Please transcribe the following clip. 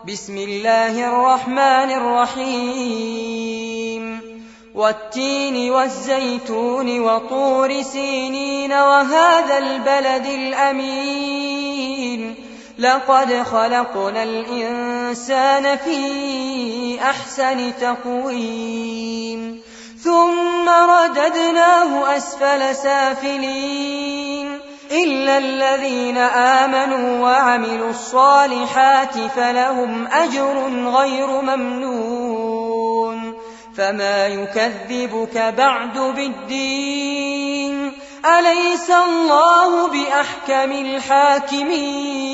بسم الله الرحمن الرحيم والتين والزيتون وطور سينين وهذا البلد الأمين لقد خلقنا الإنسان في أحسن تقويم ثم رددناه أسفل سافلين إلا الذين آمنوا وعملوا الصالحات فلهم أجر غير ممنون فما يكذبك بعد بالدين أليس الله بأحكم الحاكمين